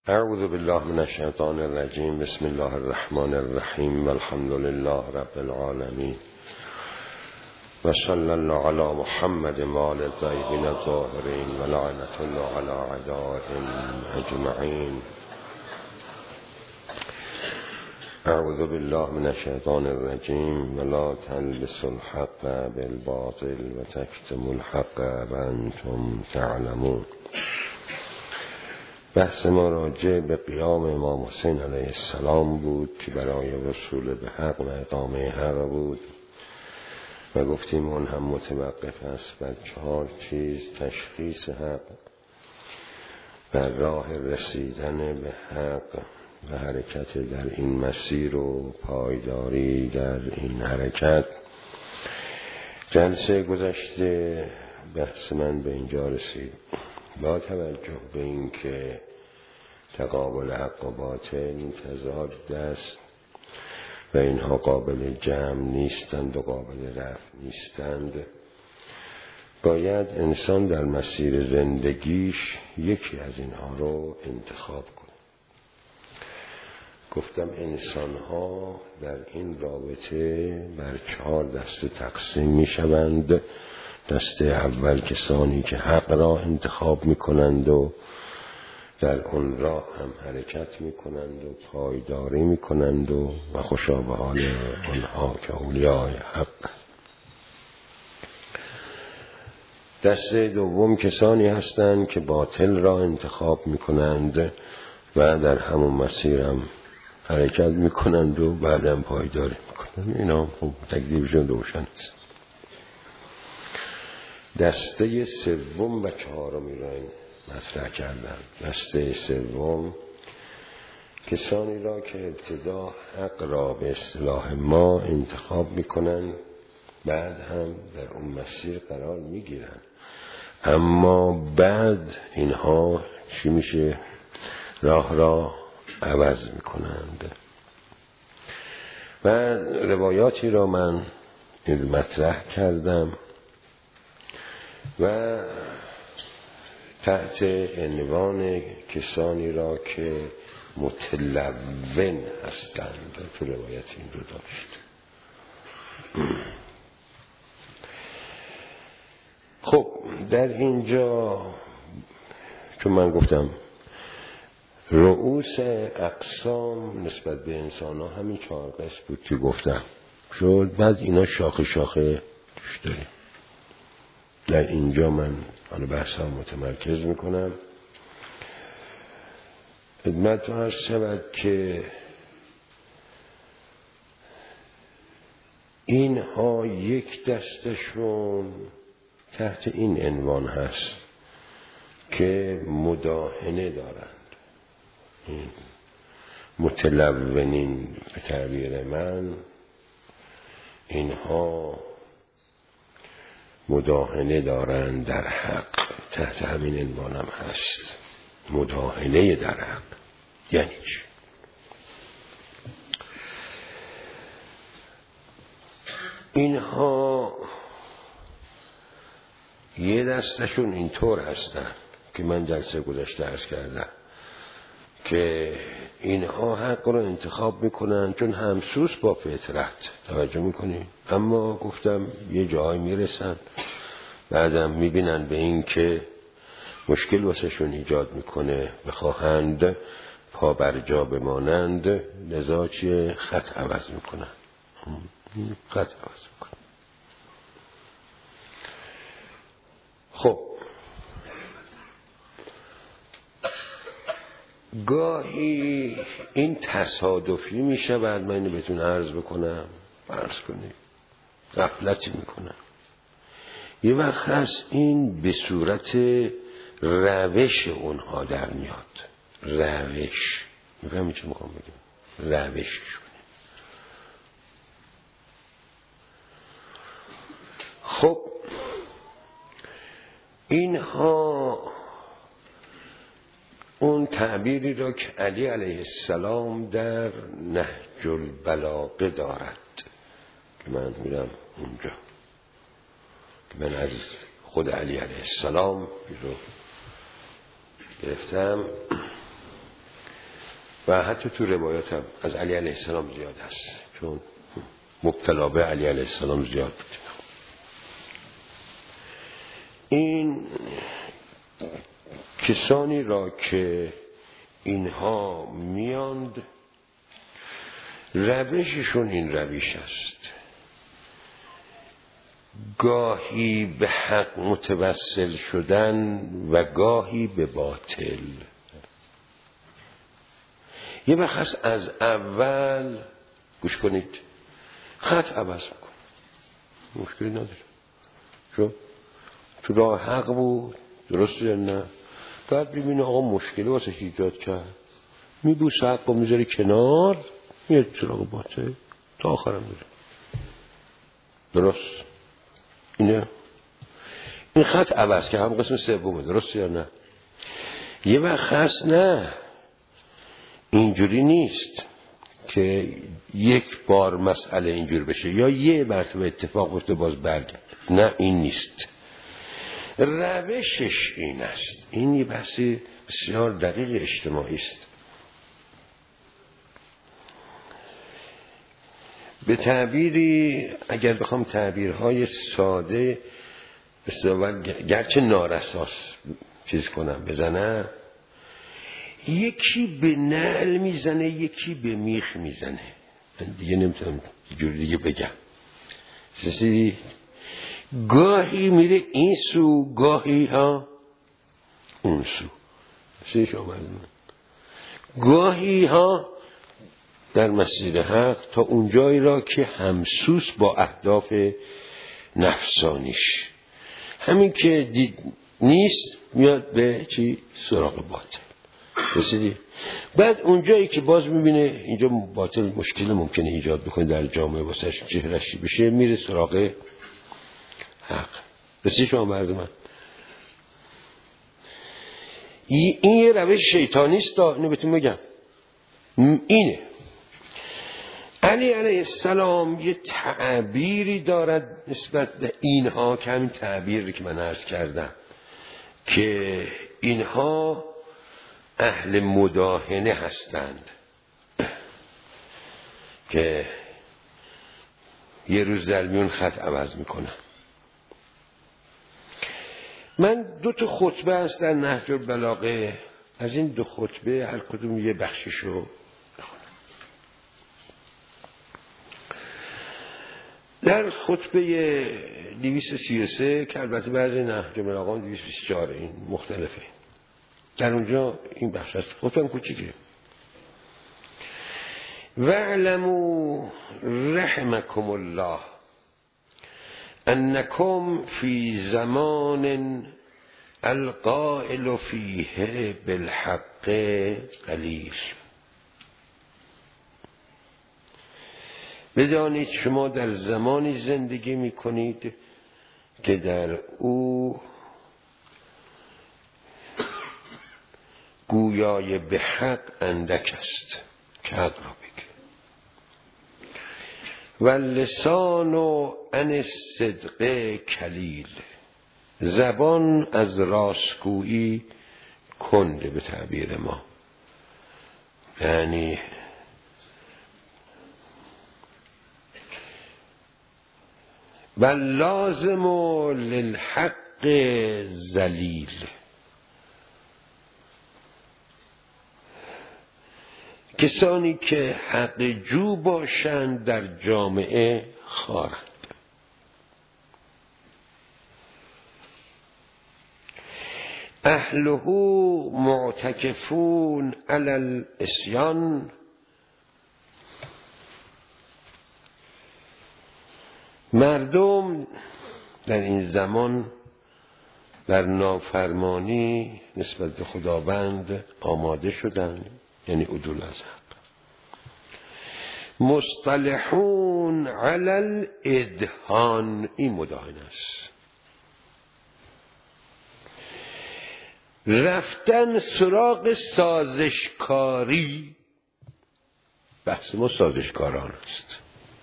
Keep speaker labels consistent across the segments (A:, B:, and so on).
A: اعوذ بالله من الشیطان الرجیم. بسم الله الرحمن الرحیم والحمد لله رب العالمین و صلی الله علی محمد و آل الطیبین الطاهرین و لعنة الله علی اعدائهم اجمعین. اعوذ بالله من الشیطان الرجیم ولا تلبسوا الحق بالباطل و تکتموا الحق و انتم تعلمون. بحث ما راجع به قیام امام حسین علیه السلام بود که برای وصول به حق و اقامه حق بود و گفتیم اون هم متوقف است بر 4 چیز: تشخیص حق، بر راه رسیدن به حق و حرکت در این مسیر و پایداری در این حرکت. جلسه گذشته بحث من به اینجا رسید. با توجه به این که تقابل حق و باطل تضاد است و اینها قابل جمع نیستند و قابل رفع نیستند، باید انسان در مسیر زندگیش یکی از اینها رو انتخاب کنه. گفتم انسان‌ها در این رابطه بر 4 دسته تقسیم می شوند. دسته اول کسانی که حق را انتخاب می کنند و در اون راه هم حرکت می کنند و پایداری می کنند و خوشا به حال آنها که اولیای حق. دسته دوم کسانی هستند که باطل را انتخاب می کنند و در همون مسیر هم حرکت می کنند و بعدم پایداری می کنند. اینا تکلیفشون روشن است. دسته سوم و 4می را مطرح کردم. دسته سوم کسانی را که ابتدا حق را به اصطلاح ما انتخاب میکنن، بعد هم در اون مسیر قرار میگیرن، اما بعد اینها چی میشه؟ راه را عوض میکنند. و روایاتی را من مطرح کردم و تحت عنوان کسانی را که متلون هستند تو روایت این رو داشت. خب در اینجا چون من گفتم رؤوس اقسام نسبت به انسان ها همین 4 قسم بود که گفتم شد، بعد اینا شاخه شاخه توش داریم. در اینجا من بحث ها متمرکز میکنم. خدمت رو عرض شود که اینها یک دستشون تحت این عنوان هست که مداهنه دارند. این متلونین به تعبیر من اینها مداهنه دارند در حق، تحت همین عنوان هم هست. مداهنه در حق یعنی چی؟ اینها یه دستشون اینطور هستن که من جلسه گذشته عرض کردم که اینها حق رو انتخاب میکنن چون همسوس با فطرت، توجه میکنی؟ اما گفتم یه جایی میرسن بعدم میبینن به این که مشکل واسه شون ایجاد میکنه، بخواهند پا بر جا بمانند، لذا چیه؟ خط عوض میکنن. خط عوض میکنن. خب گاهی این تصادفی میشه، بعد من اینو بهتون عرض بکنم، عرض کنید غفلتی میکنم. یه وقت هست این به صورت روش اونها در میاد. روش میفهمی چه میخوام بگم؟ روششونه. خب اینها اون تعبیری را که علی علیه السلام در نهج البلاغه دارد که من میرم اونجا، که من از خود علی علیه السلام رو گرفتم و حتی تو روایات هم از علی علیه السلام زیاد هست، چون مبتلا به علی علیه السلام زیاد بود. این کسانی را که اینها میاند روششون این روش است، گاهی به حق متوسل شدن و گاهی به باطل. یه وقت از اول گوش کنید خط عوض میکن، مشکلی نداره، چون تو راه حق بود، درسته یا نه؟ بعد ببینه آقا مشکلی واسه ایجاد کرد، میبوسه حق و میذاری کنار، میاد سراغ باطل تا آخرم میره. درست؟ اینه این خط عوض که هم قسم سومه، درسته یا نه؟ یه وقت هست نه اینجوری نیست که یک بار مسئله اینجور بشه یا یه مرتبه اتفاق بفته باز برگرد، نه این نیست، روشش این است. این یه بحثی بسیار دقیق اجتماعی است. به تعبیری اگر بخوام تعبیرهای ساده گرچه نارساس چیز کنم بزنم، یکی به نعل میزنه یکی به میخ میزنه، من دیگه نمیتونم جور دیگه بگم. گاهی میره این سو گاهی ها اون سو، گاهی ها در مسیر حق تا اونجایی را که همسوس با اهداف نفسانیش، همین که نیست میاد به چی؟ سراغ باطل. رسیدی؟ بعد اونجایی که باز میبینه اینجا باطل مشکل ممکنه ایجاد بکنه در جامعه واسش چهرشی بشه، میره سراغ حق. رسید شما مرد من؟ این یه روش شیطانیست، اینو بهتون میگم. اینه علی علیه السلام یه تعبیری دارد نسبت به اینها که همین تعبیری که من عرض کردم که اینها اهل مداهنه هستند، که یه روز در میون خط عوض میکنن. من 2 خطبه هست در نهج البلاغه، از این 2 خطبه هر کدوم یه بخششو در خطبه 233 که البته بعضی نهج البلاغه 224 این مختلفه، در اونجا این بخش هست، خطبه کوچیکه. وَاعْلَمُوا رحمكم الله انکم فی زمان القائل فیه بالحق قلیل. بدانید شما در زمانی زندگی می کنید که در او گویای به حق اندک است که حق را بگه، و لسان و عن الصدق کلیل، زبان از راستگویی کنده به تعبیر ما، یعنی و لازم للحق ذلیل، کسانی که حق جو باشند در جامعه خارند. اهله معتکفون علی العصیان، مردم در این زمان در نافرمانی نسبت به خداوند آماده شدند، یعنی عدول از حق. مصطلحون علی الادهان، این مداهنه است، رفتن سراغ سازشکاری. بحث ما سازشکاران است،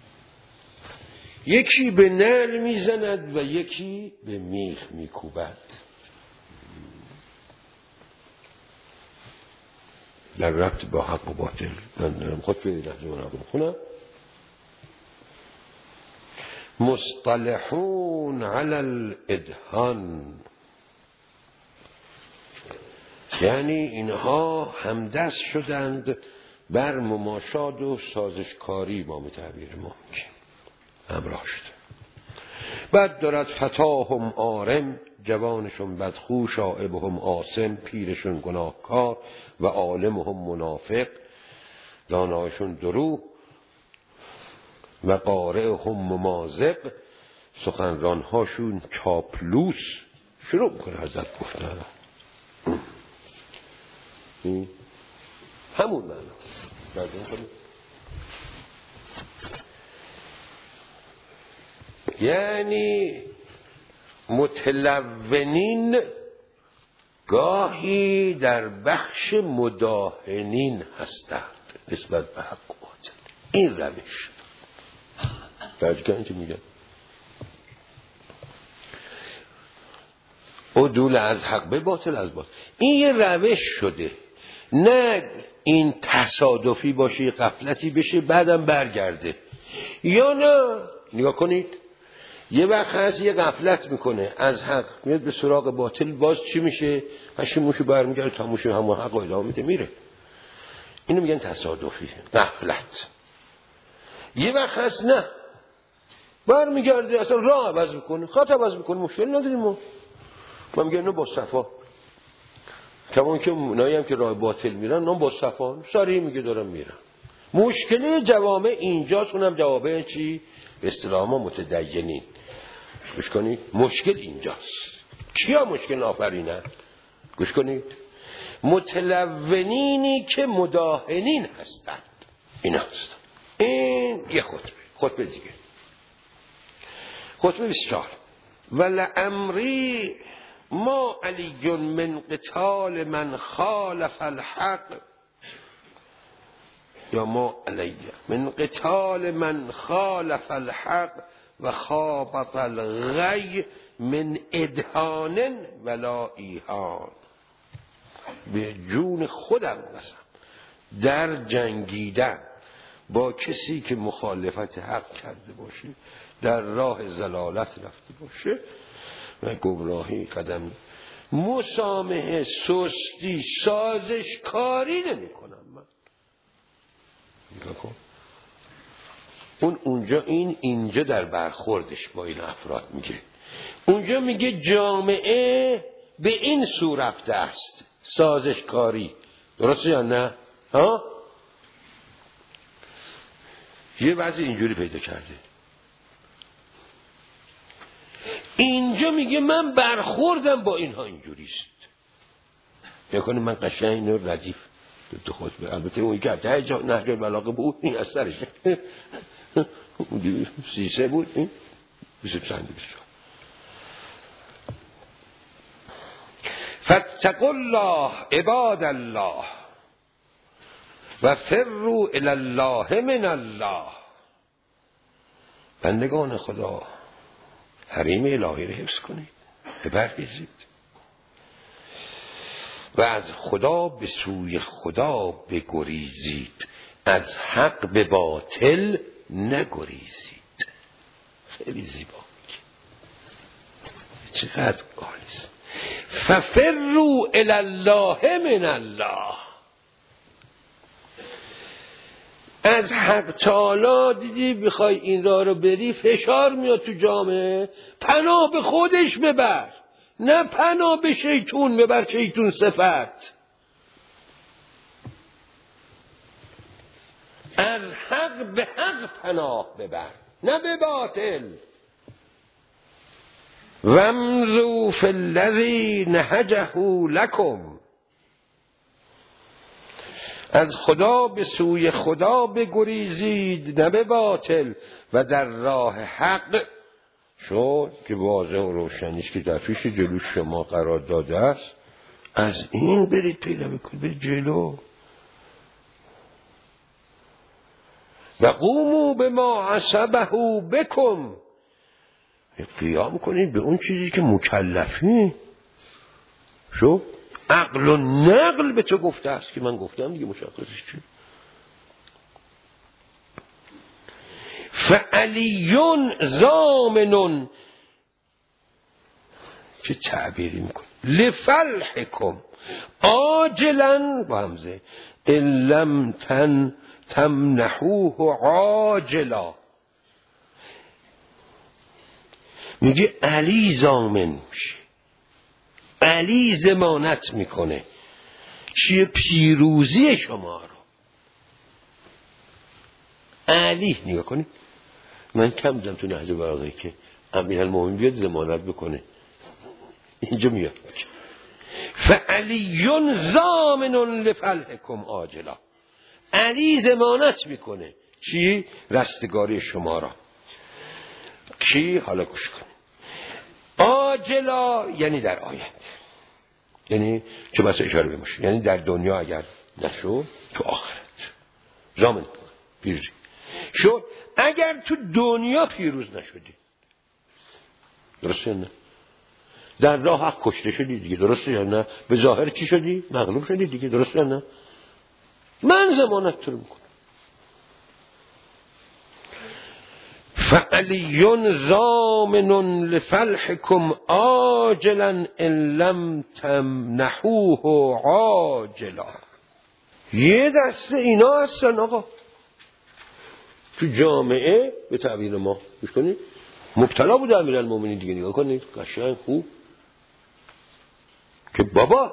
A: یکی به نعل میزند و یکی به میخ میکوبد. در ربط با حق و باطل. من دارم خود به لحظه رو بخونم. مصطلحون علی الادهان، یعنی اینها همدست شدند بر مماشات و سازشکاری با تعبیر ممکن همراه شده. بعد دارد فتاهم آرم، جوانشون بدخو، شاعبهم آسم، پیرشون گناهکار و عالمهم منافق، دانایشون دروغ و قارئهم ممازق، سخنرانهاشون چاپلوس. شروع میکنه حضرت گفتن همون معنی یعنی متلونین گاهی در بخش مداهنین هستند نسبت به حق و باطل. این روش درجه که میگن عدول از حق به باطل از باطل، این یه روش شده، نه این تصادفی باشه، غفلتی بشه بعدم برگرده. یا نه نگاه کنید یه وقت هست یه غفلت میکنه از حق میاد به سراغ باطل، باز چی میشه؟ پشیمونشو برمیگرده تموشه همون حق ادامه میده میره. اینو میگن تصادفی، غفلت. یه وقت هست نه برمیگرده اصلا راه عوض میکنه، خط عوض میکنه، مشکل نداریم ما میگن اینو با صفا. کمان که اونایی هم که راه باطل میرن نام با صفا سریع میگه دارم میرم. مشکل جوامع اینجاست، اونم جوامع چی؟ به اصطلاح ما متدینین. گوش کنید مشکل اینجاست. کیا مشکل آفرینن؟ گوش کنید متلونینی که مداهنین هستند. این هست. این یه خطبه دیگه، خطبه 24. ولعمری ما علی من قتال من خالف الحق، یا ما علی من قتال من خالف الحق و خابط الغی من ادهان ولا ایهان. به جون خودم قسم در جنگیدن با کسی که مخالفت حق کرده باشه، در راه ضلالت رفته باشه و گمراهی قدم، مسامحه، سستی، سازش کاری نمی کنم من. نگاه کن اون اونجا اینجا در برخوردش با این افراد میگه، اونجا میگه جامعه به این سو رفته است، سازش کاری. درسته یا نه؟ ها؟ یه وضع اینجوری پیدا کرده. اینجا میگه من برخوردم با اینها اینجوریست. نکنه من قشنگ اینو ردیف تو خود به، البته اون که تا جا نهج البلاغه بود این اثرشه 33 بود، این 23 فاتقوا الله عباد الله و فروا الی الله من الله. بندگان خدا حریم الهی رو حفظ کنید، بپرهیزید و از خدا به سوی خدا بگریزید، از حق به باطل نگریزید. خیلی زیبا چقدر عالیست. ففروا الی الله من الله. از حق تعالی دیدی بخوای این راه رو بری فشار میاد تو جامعه، پناه به خودش ببر، نه پناه به شیطون ببر، شیطون صفت. از حق به حق پناه ببر، نه به باطل. وامضوا فی الذی نهجه لکم. از خدا به سوی خدا بگریزید نه به باطل و در راه حق شد که واضح و روشنیست که در پیش جلو شما قرار داده است، از این برید پیدا بکنید، به جلو. و قوموا بما عصبه بکم. قیام کنید به اون چیزی که مکلفی شو. عقل و نقل به تو گفته است که من گفتم دیگه مشخصش چی. فعلیون ضامن، چه تعبیری میکن، لفلحکم عاجلا با همزه ان لم تمنحوه عاجلا. میگه علی ضامن میشه، علی ضمانت میکنه چیه؟ پیروزی شما رو. علی نگاه کنید، من کم دیدم تو نهج البلاغه که امیرالمومنین بیاد ضمانت بکنه، اینجا میاد فعلیون ضامن لفلحکم عاجلا. علی ضمانت میکنه چی؟ رستگاری شما را. کی؟ حالا گوش کن. عاجلا یعنی در آینده، یعنی چه بسا اشاره بماشه، یعنی در دنیا اگر نشد تو آخرت ضامن پیروزی شد. اگر تو دنیا پیروز نشدی، درسته نه؟ در راه حق کشته شدی دیگه، درسته یا نه؟ به ظاهر چی شدی؟ مغلوب شدی دیگه، درسته یا نه؟ من ضمانت تو رو میکنم. فعلیون ضامن لفلحکم عاجلا ان لم تمنحوه عاجلا. یه دسته اینا هستن آقا تو جامعه، به تعبیر ما گوش کنید، مبتلا بود امیرالمومنین دیگه. نگاه کنید قشنگ خوب که بابا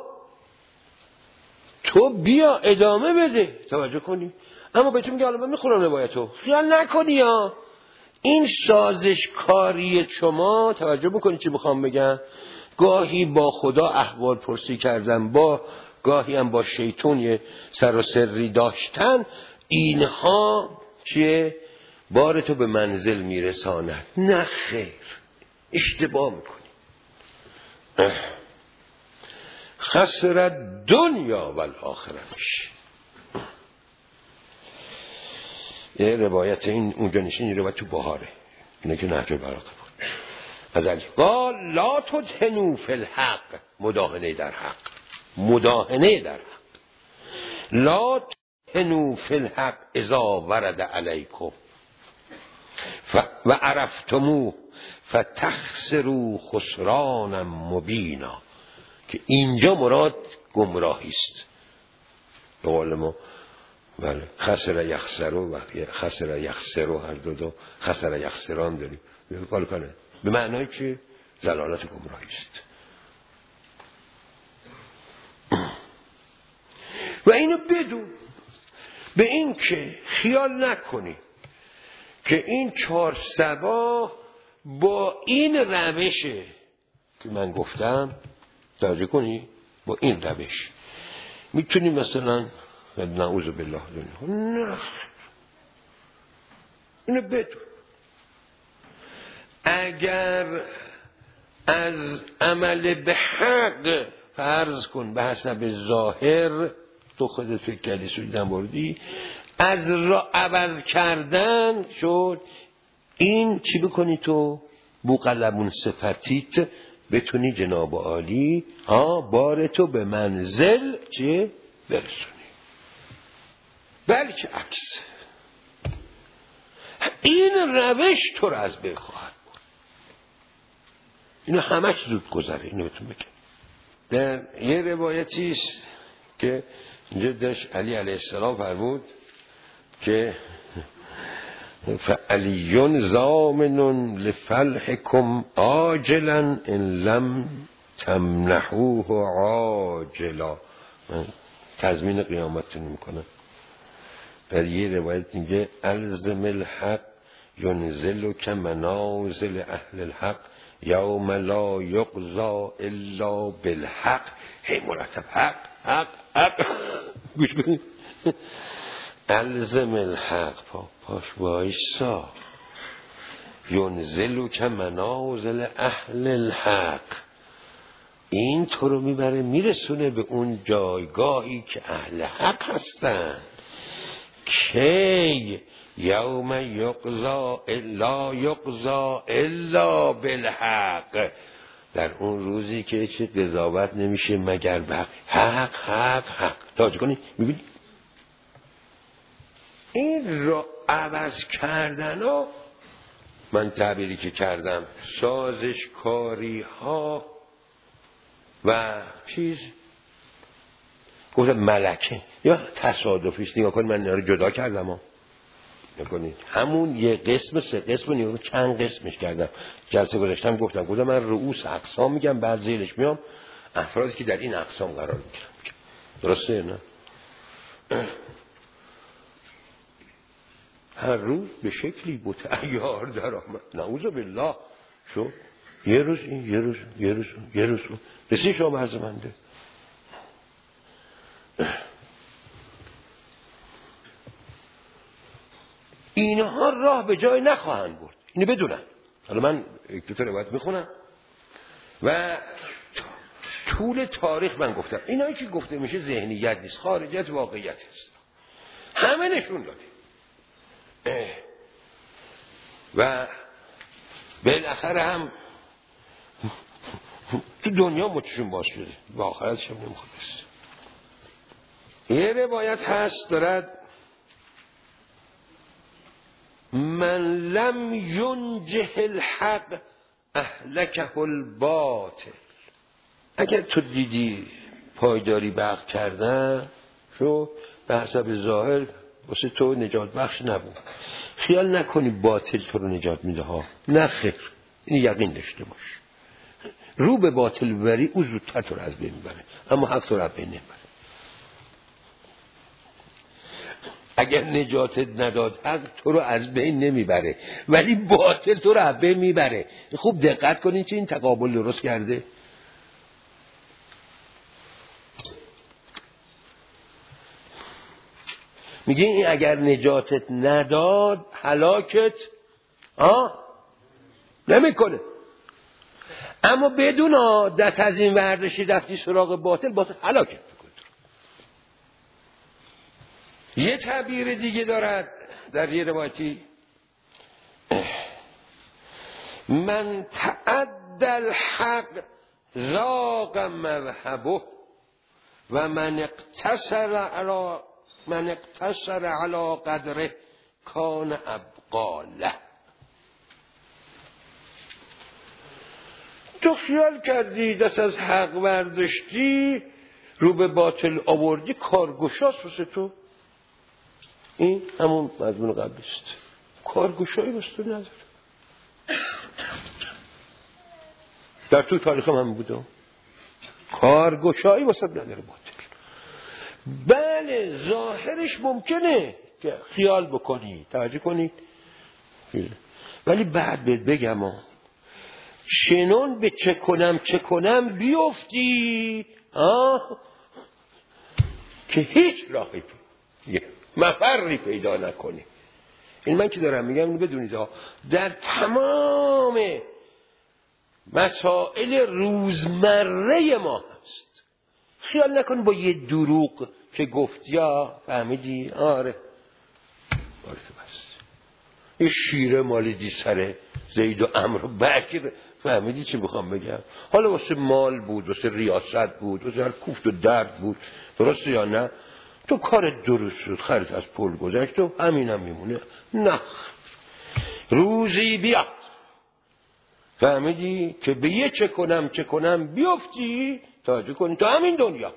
A: تو بیا ادامه بده، توجه کنی. اما بهتون میگه حالا من میخونم روایتو، خیال نکنی یا این سازشکاری شما، توجه بکنید چی میخوام بگم، گاهی با خدا احوال پرسی کردن، با گاهی هم با شیطان یه سر و سری داشتن، اینها چیه؟ بار تو به منزل میرساند. نه خیر، اشتباه میکنی. خسرت دنیا و الاخره میشه. یه روایت این اونجا نشین، روایت تو بهاره، اینه که نهج البلاغه بود از علی. قال لا تدهنوا فی الحق، مداهنه در حق، مداهنه در حق. لا تدهنوا فی الحق اذا ورد علیکم و عرفتموه فتخسروا خسرانا مبینا. که اینجا مراد گمراهی است. به قول ما بله، خسر یخسرو و خسر یخسرو، هر دو خسر یخسران داریم. به معنای چه؟ ضلالت گمراهی است. و اینو بدون به این که خیال نکنی که این 4 سبا با این روشه که من گفتم، توجه کنی، با این روش میتونی مثلا نعوذ بالله نه، اینو بدون. اگر از عمل به حق فرض کن به حسب ظاهر، تو خودت فکر کردی سویدن بردی، از را عوض کردن شد، این چی بکنی تو؟ بوقلمون صفتیت بتونی جناب عالی بار تو به منزل چه؟ برسونی. بلکه عکس، این روش تو رو از بین خواهد برد. اینو همش زود گذره. اینو بهتون بگم در یه روایتی است که اینجا داشت علی علیه السلام فرمود که فعلیون ضامن لفلحکم عاجلا ان لم تمنحوه عاجلا. من تضمین قیامتتون میکنم. در یه روایت میگه الزم الحق ینزلک منازل اهل الحق یوم لا یقضا الا بالحق. هی مرتب حق حق حق. گوش کنید. الزم الحق، پاش وایسا، ینزلک منازل اهل الحق، این تو رو میبره میرسونه به اون جایگاهی که اهل حق هستن. کی؟ یوم یقضا الا بالحق، در اون روزی که هیچ قضاوت نمیشه مگر به حق حق حق. توجه کنید میبینید این را عوض کردن ها، من تعبیری که کردم سازشکاری ها و چیز گفتم ملکه یا تصادفیست. نگاه کنید من اینا رو جدا کردم ها. نکنید همون یه قسم سه قسم نیرو چند قسمش کردم. جلسه گذاشتم گفتم من رؤوس اقسام میگم، بعد زیرش میام افرادی که در این اقسام قرار میگیرم. درسته نه؟ هر روز به شکلی متعیار در آمد. نعوذ بالله. شو یه روز این یه روز اون. رسی شما عرضمنده اینها راه به جای نخواهند برد. اینو بدونن. حالا من یک دو تا روایت میخونم و طول تاریخ من گفتم اینایی که گفته میشه ذهنیت نیست، خارج از واقعیت است. همه نشون داده و بالاخره هم تو دنیا مچشون باز شده و آخرتش هم نمیخواد است. یه روایت هست دارد من لم ینجه الحق اهلکه الباطل. اگر تو دیدی پایداری برق کردن شو به حسب ظاهر واسه تو نجات بخش نبود، خیال نکنی باطل تو رو نجات میده ها. نه خیر، این یقین داشته باش. رو به باطل ببری او زودتر تو رو از بین میبره، اما حق تو رو از بین نمیبره. اگر نجاتت نداد حق تو رو از بین نمیبره، ولی باطل تو رو از بین میبره. خوب دقت کنین چه این تقابل درست کرده. میگه این اگر نجاتت نداد هلاکت نمیکنه، اما بدون دست از این وردشی رفتی سراغ باطل هلاکت میکنه. یه تعبیر دیگه دارد در یه روایتی من تعدى الحق ذاق مذهبه و من اقتصر على قدره کان ابقاله. تو خیال کردی دست از حق ورداشتی رو به باطل آوردی کارگشاست واسه تو. این همون مضمون قبلی است. کارگشایی واسه تو نداره. در تو تاریخ هم بودم کارگشایی واسه نداره باطل. بله ظاهرش ممکنه که خیال بکنی، توجه کنید، ولی بعد بهت بگم شنون به چه کنم بیفتی که هیچ راهی مفری پیدا نکنی. این من که دارم میگم اینو بدونید در تمام مسائل روزمره ما هست. خیال نکن با یه دروغ که گفتی فهمیدی آره بس یه شیره مالیدی سر زید و عمرو بکر، فهمیدی چی میخوام بگم؟ حالا واسه مال بود، واسه ریاست بود، واسه هر کوفت و درد بود، درسته یا نه؟ تو کار درست شد، خرید از پل گذشت و همینم میمونه. نه روزی بیاد فهمیدی که به یه چه کنم بیفتی، توجه کنی تو همین دنیا.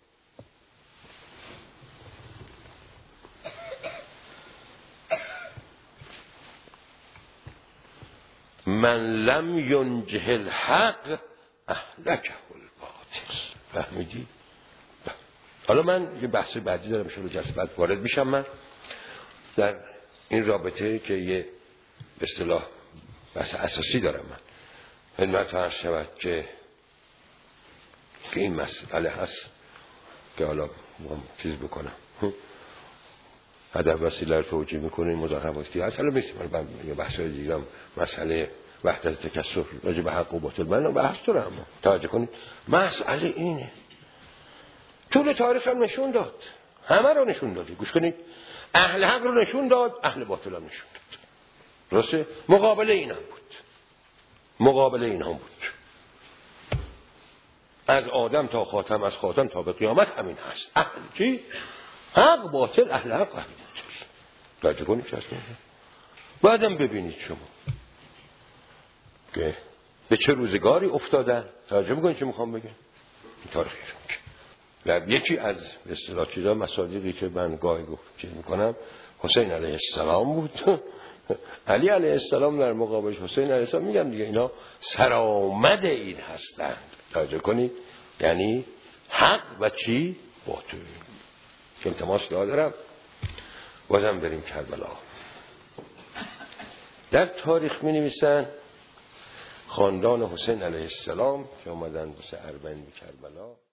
A: من لم ینجه الحق اهلکه الباطل. فهمیدی؟ حالا من یه بحث بعدی دارم شروع جلسه بعد وارد میشم. من در این رابطه که یه به اصطلاح بحث اساسی دارم، من خدمت عرض شود که این مسئله هست که حالا چیز بکنم هدف وسیله رو توجیه میکنه این مزاحماتی هست. حالا میسیم یه بحث های دیگرم مسئله وحدت تکثر راجع به حق و باطل من بحث دارم. توجه کنید مسئله اینه. طول تاریخ هم نشون داد، همه رو نشون داده. گوش کنید، اهل حق رو نشون داد، اهل باطل هم نشون داد. درسته؟ مقابله این هم بود. از آدم تا خاتم، از خاتم تا به قیامت همین هست. اهل چی؟ حق باطل، اهل حق اهل باطل. توجه کنید چه هست. بعدم ببینید شما که به چه روزگاری افتادن. توجه میکنید چه میخوام بگم؟ این تاریخی و یکی از اصطلاح چیزا مصادیقی که من گاهی چیز میکنم حسین علیه السلام بود. علی علیه السلام در مقابلش حسین علیه السلام، میگم دیگه اینا سرآمد این هستند. توجه کنید، یعنی حق و چی؟ باطل. که التماس دارم بازم بریم کربلا. در تاریخ می نویسن خاندان حسین علیه السلام که اومدن واسه اربعین به کربلا